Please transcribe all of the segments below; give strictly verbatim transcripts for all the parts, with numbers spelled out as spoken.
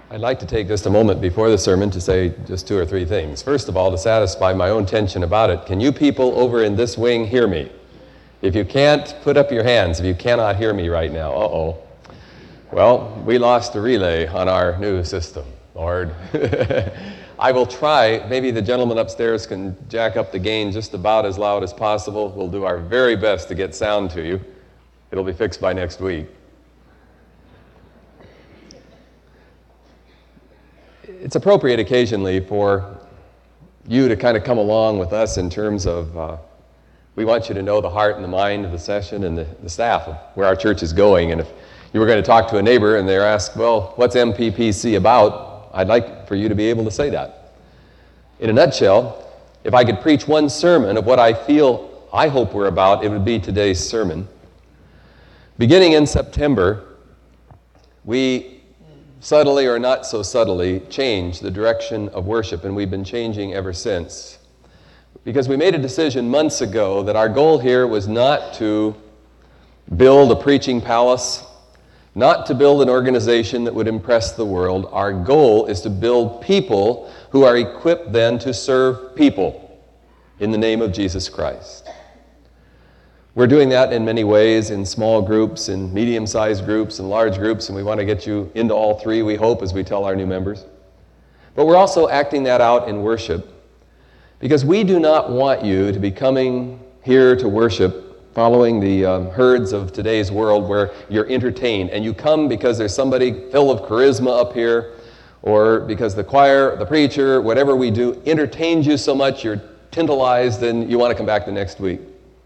I'd like to take just a moment before the sermon to say just two or three things. First of all, to satisfy my own tension about it, can you people over in this wing hear me? If you can't, put up your hands if you cannot hear me right now. Uh-oh. Well, we lost a relay on our new system, Lord. I will try. Maybe the gentleman upstairs can jack up the gain just about as loud as possible. We'll do our very best to get sound to you. It'll be fixed by next week. It's appropriate occasionally for you to kind of come along with us in terms of, uh, we want you to know the heart and the mind of the session and the, the staff of where our church is going. And if you were going to talk to a neighbor and they're asked, well, what's M P P C about? I'd like for you to be able to say that. In a nutshell, if I could preach one sermon of what I feel I hope we're about, it would be today's sermon. Beginning in September, we subtly or not so subtly changed the direction of worship, and we've been changing ever since. Because we made a decision months ago that our goal here was not to build a preaching palace, not to build an organization that would impress the world. Our goal is to build people who are equipped then to serve people in the name of Jesus Christ. We're doing that in many ways, in small groups, in medium-sized groups, and large groups, and we want to get you into all three, we hope, as we tell our new members. But we're also acting that out in worship, because we do not want you to be coming here to worship following the um, herds of today's world where you're entertained, and you come because there's somebody full of charisma up here, or because the choir, the preacher, whatever we do, entertains you so much you're tantalized and you want to come back the next week.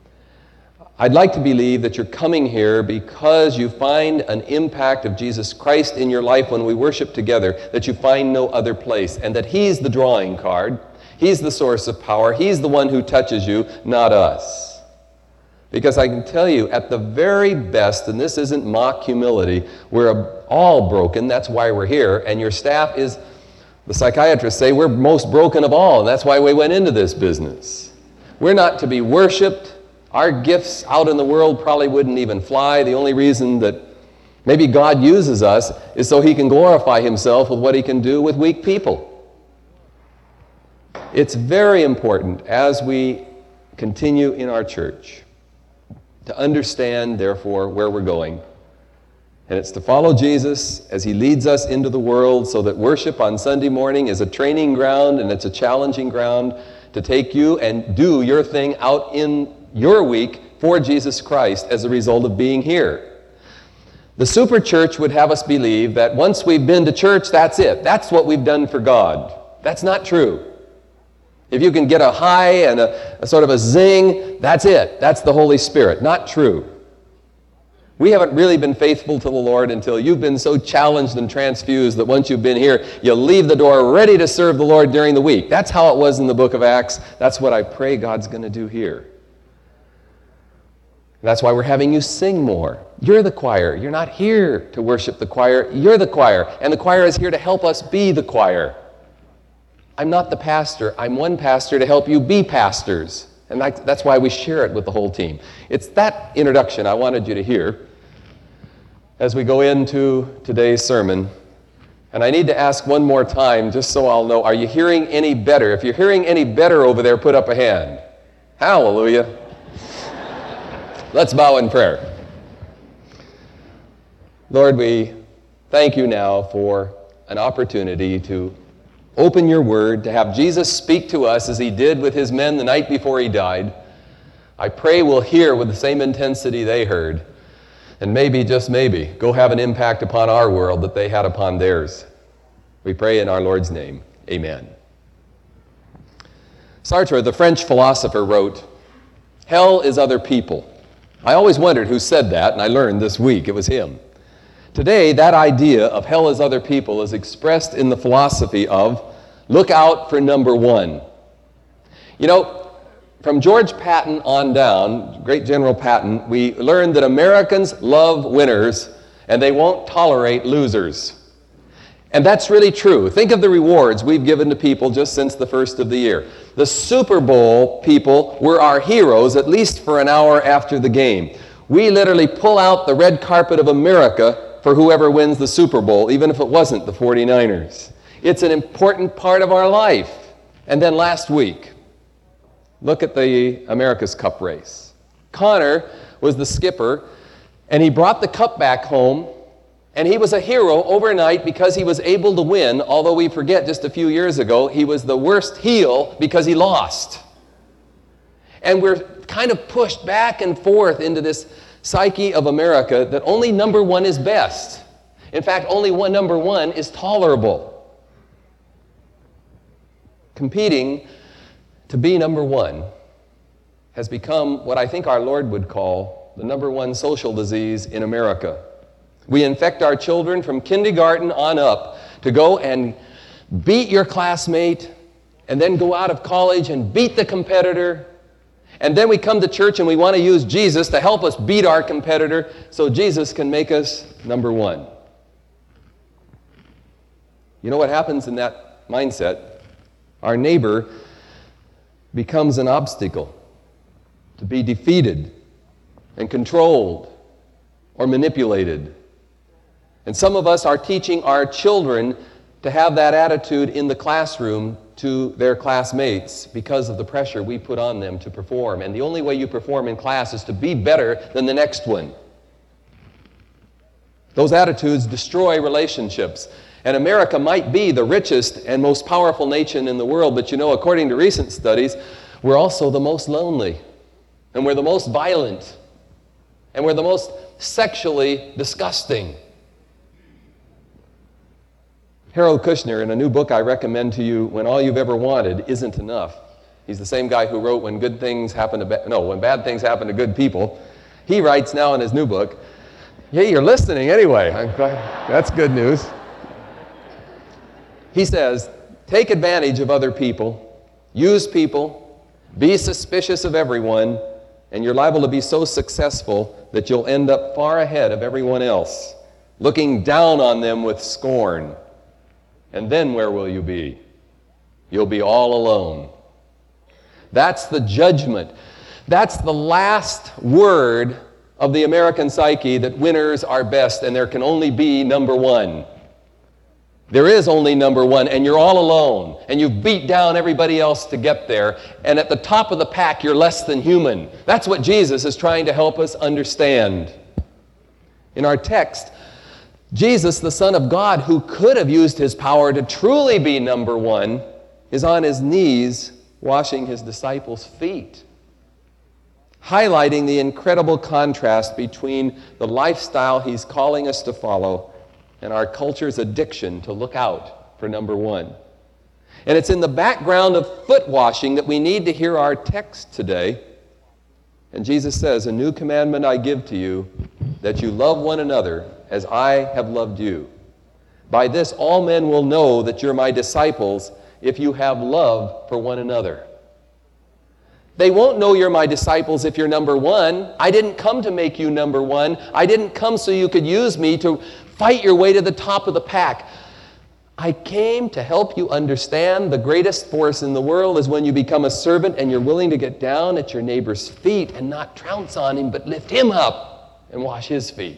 I'd like to believe that you're coming here because you find an impact of Jesus Christ in your life when we worship together that you find no other place, and that He's the drawing card, He's the source of power, He's the one who touches you, not us. Because I can tell you, at the very best, and this isn't mock humility, we're all broken, that's why we're here, and your staff is, the psychiatrists say, we're most broken of all, and that's why we went into this business. We're not to be worshiped. Our gifts out in the world probably wouldn't even fly. The only reason that maybe God uses us is so He can glorify Himself with what He can do with weak people. It's very important as we continue in our church to understand, therefore, where we're going. And it's to follow Jesus as He leads us into the world, so that worship on Sunday morning is a training ground and it's a challenging ground to take you and do your thing out in your week for Jesus Christ as a result of being here. The super church would have us believe that once we've been to church, that's it. That's what we've done for God. That's not true. If you can get a high and a, a sort of a zing, that's it. That's the Holy Spirit. Not true. We haven't really been faithful to the Lord until you've been so challenged and transfused that once you've been here, you leave the door ready to serve the Lord during the week. That's how it was in the book of Acts. That's what I pray God's going to do here. That's why we're having you sing more. You're the choir. You're not here to worship the choir. You're the choir. And the choir is here to help us be the choir. I'm not the pastor. I'm one pastor to help you be pastors. And that's why we share it with the whole team. It's that introduction I wanted you to hear as we go into today's sermon. And I need to ask one more time, just so I'll know, are you hearing any better? If you're hearing any better over there, put up a hand. Hallelujah. Let's bow in prayer. Lord, we thank you now for an opportunity to open your word, to have Jesus speak to us as He did with His men the night before He died. I pray we'll hear with the same intensity they heard, and maybe, just maybe, go have an impact upon our world that they had upon theirs. We pray in our Lord's name. Amen. Sartre, the French philosopher, wrote, "Hell is other people." I always wondered who said that, and I learned this week it was him. Today, that idea of hell as other people is expressed in the philosophy of look out for number one. You know, from George Patton on down, great General Patton, we learned that Americans love winners and they won't tolerate losers. And that's really true. Think of the rewards we've given to people just since the first of the year. The Super Bowl people were our heroes, at least for an hour after the game. We literally pull out the red carpet of America for whoever wins the Super Bowl, even if it wasn't the forty-niners. It's an important part of our life. And then last week, look at the America's Cup race. Connor was the skipper, and he brought the cup back home, and he was a hero overnight because he was able to win, although we forget just a few years ago, he was the worst heel because he lost. And we're kind of pushed back and forth into this psyche of America that only number one is best. In fact, only one number one is tolerable. Competing to be number one has become what I think our Lord would call the number one social disease in America. We infect our children from kindergarten on up to go and beat your classmate and then go out of college and beat the competitor. And then we come to church and we want to use Jesus to help us beat our competitor so Jesus can make us number one. You know what happens in that mindset? Our neighbor becomes an obstacle to be defeated and controlled or manipulated. And some of us are teaching our children to have that attitude in the classroom to their classmates because of the pressure we put on them to perform. And the only way you perform in class is to be better than the next one. Those attitudes destroy relationships. And America might be the richest and most powerful nation in the world, but you know, according to recent studies, we're also the most lonely, and we're the most violent, and we're the most sexually disgusting. Harold Kushner, in a new book I recommend to you, When All You've Ever Wanted Isn't Enough. He's the same guy who wrote When Good Things Happen to ba- No, When Bad Things Happen to Good People. He writes now in his new book, yeah, you're listening anyway. I'm glad. That's good news. He says, take advantage of other people, use people, be suspicious of everyone, and you're liable to be so successful that you'll end up far ahead of everyone else, looking down on them with scorn. And then where will you be? You'll be all alone. That's the judgment. That's the last word of the American psyche, that winners are best and there can only be number one. There is only number one, and you're all alone, and you've beat down everybody else to get there, and at the top of the pack, you're less than human. That's what Jesus is trying to help us understand. In our text, Jesus, the Son of God, who could have used his power to truly be number one, is on his knees washing his disciples' feet, highlighting the incredible contrast between the lifestyle he's calling us to follow and our culture's addiction to look out for number one. And it's in the background of foot washing that we need to hear our text today. And Jesus says, a new commandment I give to you, that you love one another as I have loved you. By this all men will know that you're my disciples if you have love for one another. They won't know you're my disciples if you're number one. I didn't come to make you number one. I didn't come so you could use me to fight your way to the top of the pack. I came to help you understand the greatest force in the world is when you become a servant and you're willing to get down at your neighbor's feet and not trounce on him, but lift him up and wash his feet.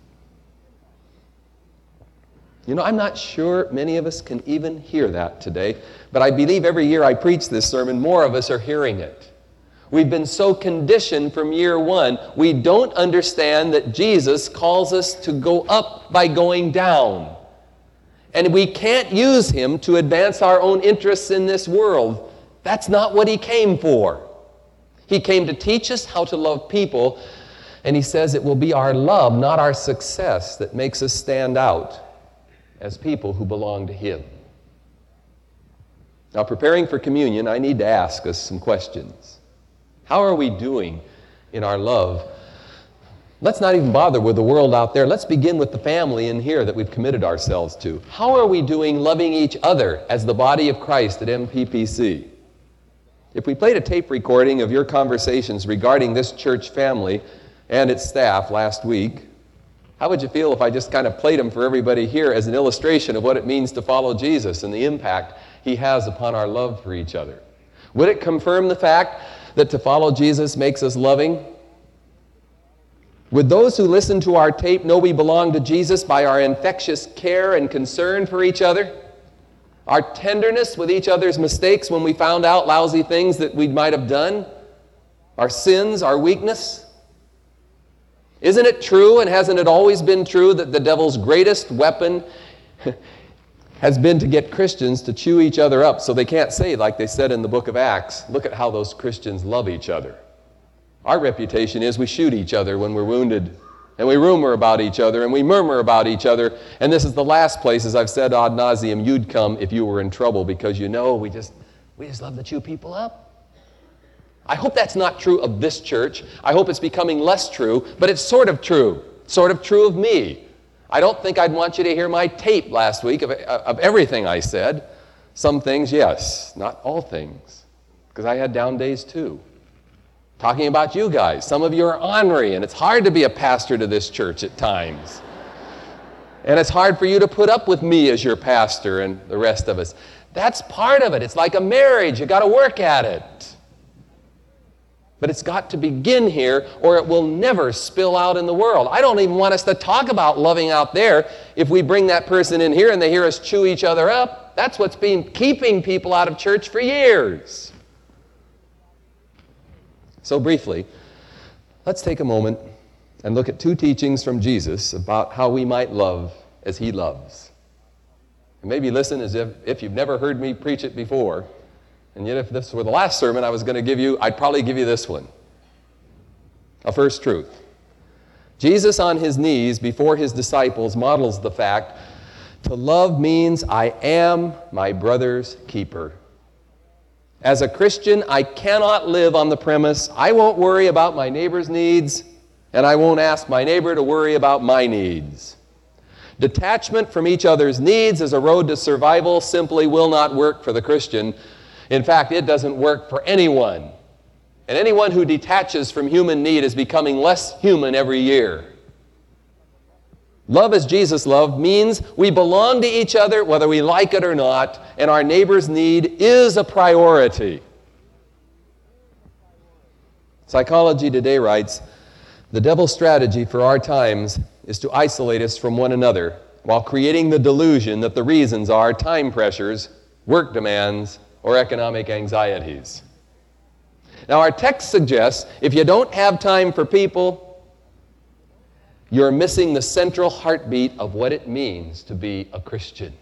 You know, I'm not sure many of us can even hear that today, but I believe every year I preach this sermon, more of us are hearing it. We've been so conditioned from year one, we don't understand that Jesus calls us to go up by going down. And we can't use him to advance our own interests in this world. That's not what he came for. He came to teach us how to love people, and he says it will be our love, not our success, that makes us stand out as people who belong to him. Now, preparing for communion, I need to ask us some questions. How are we doing in our love? Let's not even bother with the world out there. Let's begin with the family in here that we've committed ourselves to. How are we doing loving each other as the body of Christ at M P P C? If we played a tape recording of your conversations regarding this church family and its staff last week, how would you feel if I just kind of played them for everybody here as an illustration of what it means to follow Jesus and the impact he has upon our love for each other? Would it confirm the fact that to follow Jesus makes us loving? Would those who listen to our tape know we belong to Jesus by our infectious care and concern for each other? Our tenderness with each other's mistakes when we found out lousy things that we might have done? Our sins, our weakness? Isn't it true, and hasn't it always been true, that the devil's greatest weapon has been to get Christians to chew each other up so they can't say, like they said in the book of Acts, look at how those Christians love each other. Our reputation is we shoot each other when we're wounded, and we rumor about each other, and we murmur about each other, and this is the last place, as I've said ad nauseum, you'd come if you were in trouble, because you know we just, we just love to chew people up. I hope that's not true of this church. I hope it's becoming less true, but it's sort of true, sort of true of me. I don't think I'd want you to hear my tape last week of, of everything I said. Some things, yes, not all things, because I had down days too. Talking about you guys. Some of you are ornery, and it's hard to be a pastor to this church at times. And it's hard for you to put up with me as your pastor and the rest of us. That's part of it. It's like a marriage. You got to work at it. But it's got to begin here, or it will never spill out in the world. I don't even want us to talk about loving out there if we bring that person in here and they hear us chew each other up. That's what's been keeping people out of church for years. So briefly, let's take a moment and look at two teachings from Jesus about how we might love as he loves. And maybe listen as if, if you've never heard me preach it before, and yet if this were the last sermon I was going to give you, I'd probably give you this one. A first truth. Jesus on his knees before his disciples models the fact to love means I am my brother's keeper. As a Christian, I cannot live on the premise, I won't worry about my neighbor's needs, and I won't ask my neighbor to worry about my needs. Detachment from each other's needs as a road to survival simply will not work for the Christian. In fact, it doesn't work for anyone. And anyone who detaches from human need is becoming less human every year. Love as Jesus loved means we belong to each other whether we like it or not, and our neighbor's need is a priority. Psychology Today writes, the devil's strategy for our times is to isolate us from one another while creating the delusion that the reasons are time pressures, work demands, or economic anxieties. Now our text suggests if you don't have time for people, you're missing the central heartbeat of what it means to be a Christian.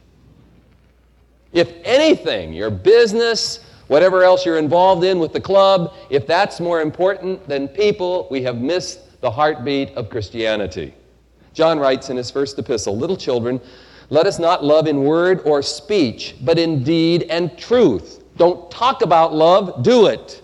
If anything, your business, whatever else you're involved in with the club, if that's more important than people, we have missed the heartbeat of Christianity. John writes in his first epistle, little children, let us not love in word or speech, but in deed and truth. Don't talk about love, do it.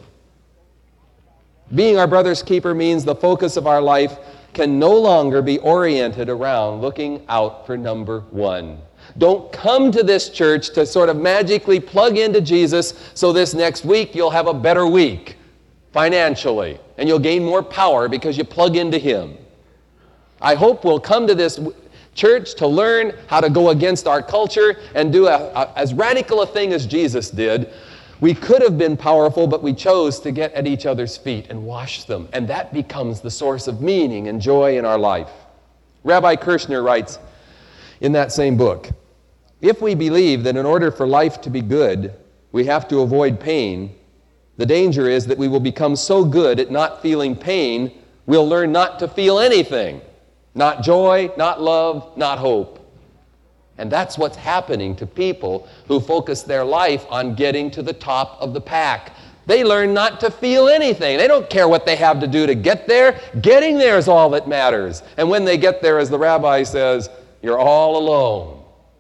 Being our brother's keeper means the focus of our life can no longer be oriented around looking out for number one. Don't come to this church to sort of magically plug into Jesus so this next week you'll have a better week financially and you'll gain more power because you plug into him. I hope we'll come to this church to learn how to go against our culture and do a, a, as radical a thing as Jesus did. We could have been powerful, but we chose to get at each other's feet and wash them. And that becomes the source of meaning and joy in our life. Rabbi Kirshner writes in that same book, if we believe that in order for life to be good, we have to avoid pain, the danger is that we will become so good at not feeling pain, we'll learn not to feel anything. Not joy, not love, not hope. And that's what's happening to people who focus their life on getting to the top of the pack. They learn not to feel anything. They don't care what they have to do to get there. Getting there is all that matters. And when they get there, as the rabbi says, you're all alone.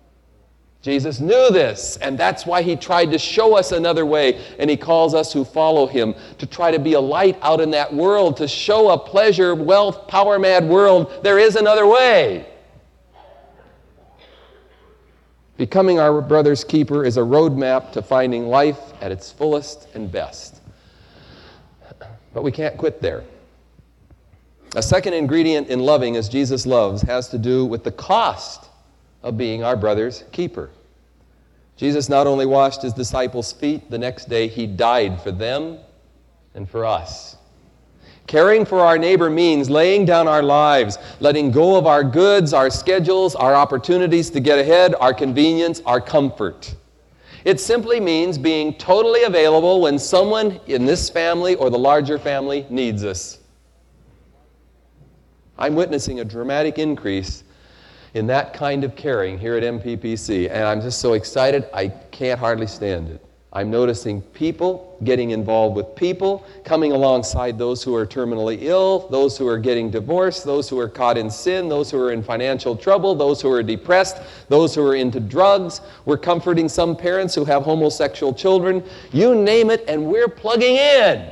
Jesus knew this, and that's why he tried to show us another way, and he calls us who follow him to try to be a light out in that world, to show a pleasure, wealth, power-mad world there is another way. Becoming our brother's keeper is a roadmap to finding life at its fullest and best. But we can't quit there. A second ingredient in loving as Jesus loves has to do with the cost of being our brother's keeper. Jesus not only washed his disciples' feet, the next day he died for them and for us. Caring for our neighbor means laying down our lives, letting go of our goods, our schedules, our opportunities to get ahead, our convenience, our comfort. It simply means being totally available when someone in this family or the larger family needs us. I'm witnessing a dramatic increase in that kind of caring here at M P P C, and I'm just so excited I can't hardly stand it. I'm noticing people getting involved with people, coming alongside those who are terminally ill, those who are getting divorced, those who are caught in sin, those who are in financial trouble, those who are depressed, those who are into drugs. We're comforting some parents who have homosexual children. You name it, and we're plugging in.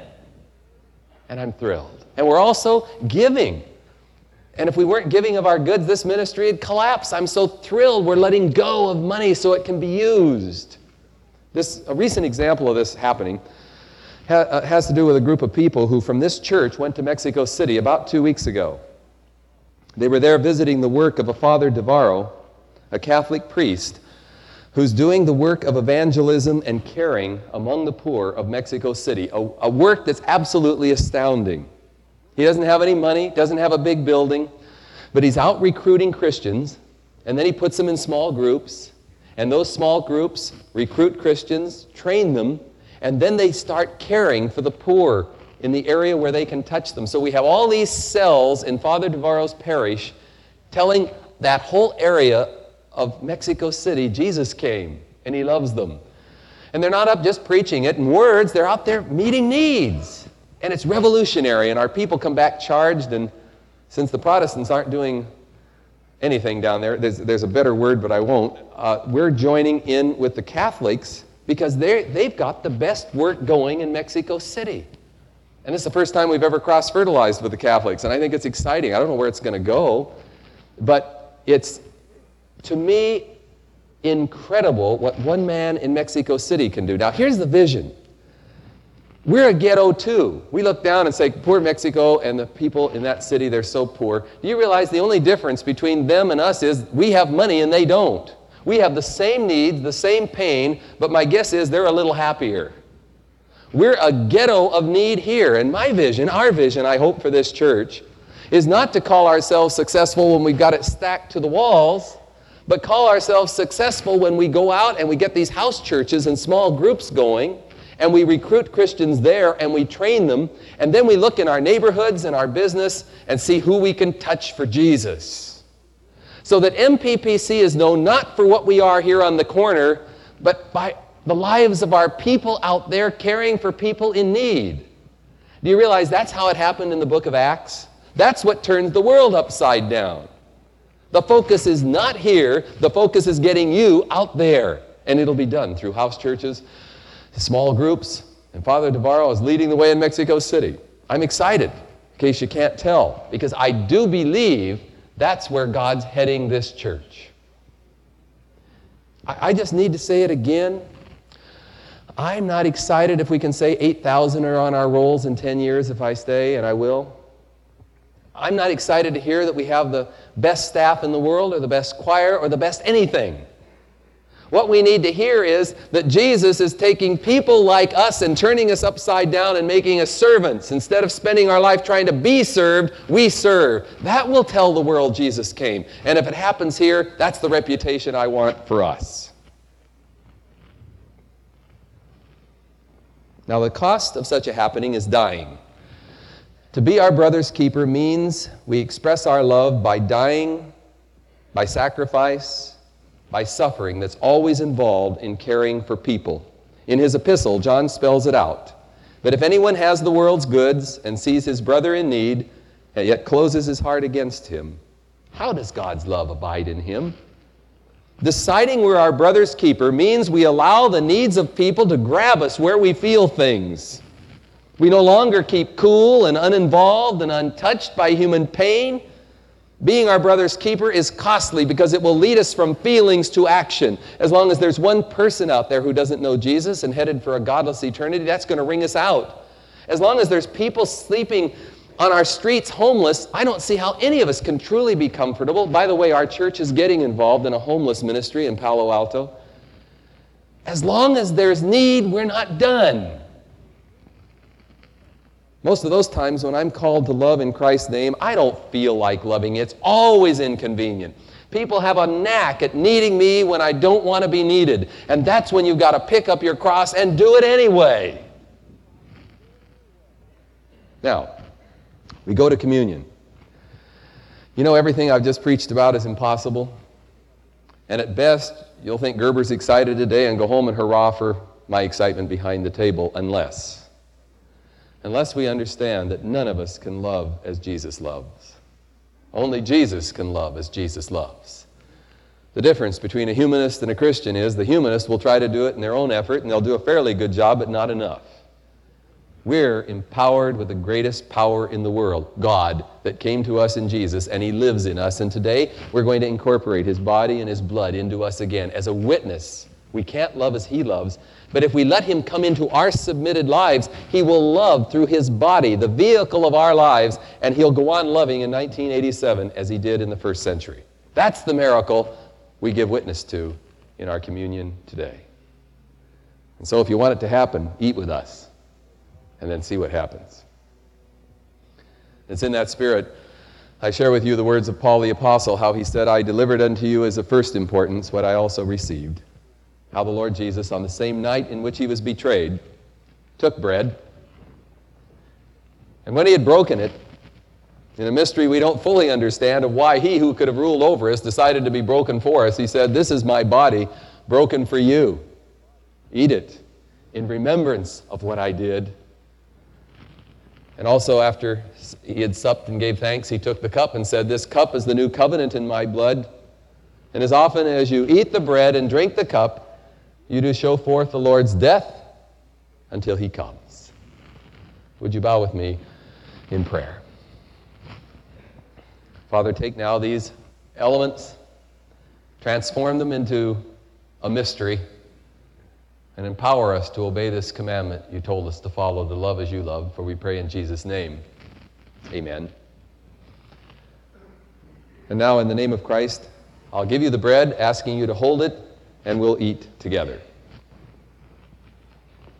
And I'm thrilled. And we're also giving. And if we weren't giving of our goods, this ministry would collapse. I'm so thrilled we're letting go of money so it can be used. This, a recent example of this happening ha, uh, has to do with a group of people who from this church went to Mexico City about two weeks ago. They were there visiting the work of a Father Devarro, a Catholic priest, who's doing the work of evangelism and caring among the poor of Mexico City, a, a work that's absolutely astounding. He doesn't have any money, doesn't have a big building, but he's out recruiting Christians, and then he puts them in small groups. And those small groups recruit Christians, train them, and then they start caring for the poor in the area where they can touch them. So we have all these cells in Father Devarro's parish telling that whole area of Mexico City, Jesus came, and he loves them. And they're not up just preaching it in words, they're out there meeting needs. And it's revolutionary, and our people come back charged, and since the Protestants aren't doing anything down there, there's, there's a better word, but I won't, uh, we're joining in with the Catholics because they've got the best work going in Mexico City. And it's the first time we've ever cross-fertilized with the Catholics, and I think it's exciting. I don't know where it's going to go, but it's, to me, incredible what one man in Mexico City can do. Now, here's the vision. We're a ghetto too. We look down and say, poor Mexico and the people in that city, they're so poor. Do you realize the only difference between them and us is we have money and they don't? We have the same needs, the same pain, but my guess is they're a little happier. We're a ghetto of need here, and my vision, our vision, I hope for this church, is not to call ourselves successful when we've got it stacked to the walls, but call ourselves successful when we go out and we get these house churches and small groups going, and we recruit Christians there, and we train them, and then we look in our neighborhoods and our business and see who we can touch for Jesus. So that M P P C is known not for what we are here on the corner, but by the lives of our people out there caring for people in need. Do you realize that's how it happened in the book of Acts? That's what turns the world upside down. The focus is not here, the focus is getting you out there, and it'll be done through house churches, small groups, and Father Devarro is leading the way in Mexico City. I'm excited, in case you can't tell, because I do believe that's where God's heading this church. I, I just need to say it again. I'm not excited if we can say eight thousand are on our rolls in ten years if I stay, and I will. I'm not excited to hear that we have the best staff in the world or the best choir or the best anything. What we need to hear is that Jesus is taking people like us and turning us upside down and making us servants. Instead of spending our life trying to be served, we serve. That will tell the world Jesus came. And if it happens here, that's the reputation I want for us. Now, the cost of such a happening is dying. To be our brother's keeper means we express our love by dying, by sacrifice, by suffering that's always involved in caring for people. In his epistle, John spells it out. But if anyone has the world's goods and sees his brother in need, and yet closes his heart against him, how does God's love abide in him? Deciding we're our brother's keeper means we allow the needs of people to grab us where we feel things. We no longer keep cool and uninvolved and untouched by human pain. Being our brother's keeper is costly because it will lead us from feelings to action. As long as there's one person out there who doesn't know Jesus and headed for a godless eternity, that's going to wring us out. As long as there's people sleeping on our streets homeless, I don't see how any of us can truly be comfortable. By the way, our church is getting involved in a homeless ministry in Palo Alto. As long as there's need, we're not done. Most of those times when I'm called to love in Christ's name, I don't feel like loving. It's always inconvenient. People have a knack at needing me when I don't want to be needed. And that's when you've got to pick up your cross and do it anyway. Now, we go to communion. You know, everything I've just preached about is impossible. And at best, you'll think Gerber's excited today and go home and hurrah for my excitement behind the table, unless, unless we understand that none of us can love as Jesus loves. Only Jesus can love as Jesus loves. The difference between a humanist and a Christian is the humanist will try to do it in their own effort, and they'll do a fairly good job, but not enough. We're empowered with the greatest power in the world, God, that came to us in Jesus, and He lives in us. And today, we're going to incorporate His body and His blood into us again as a witness. We can't love as He loves, but if we let Him come into our submitted lives, He will love through His body, the vehicle of our lives, and He'll go on loving in nineteen eighty-seven as He did in the first century. That's the miracle we give witness to in our communion today. And so if you want it to happen, eat with us. And then see what happens. It's in that spirit I share with you the words of Paul the Apostle, how he said, I delivered unto you as of first importance what I also received. How the Lord Jesus, on the same night in which He was betrayed, took bread, and when He had broken it, in a mystery we don't fully understand of why He who could have ruled over us decided to be broken for us, He said, this is my body broken for you. Eat it in remembrance of what I did. And also after He had supped and gave thanks, He took the cup and said, this cup is the new covenant in my blood. And as often as you eat the bread and drink the cup, you do show forth the Lord's death until He comes. Would you bow with me in prayer? Father, take now these elements, transform them into a mystery, and empower us to obey this commandment You told us to follow, to love as You love, for we pray in Jesus' name. Amen. And now in the name of Christ, I'll give you the bread, asking you to hold it, and we'll eat together.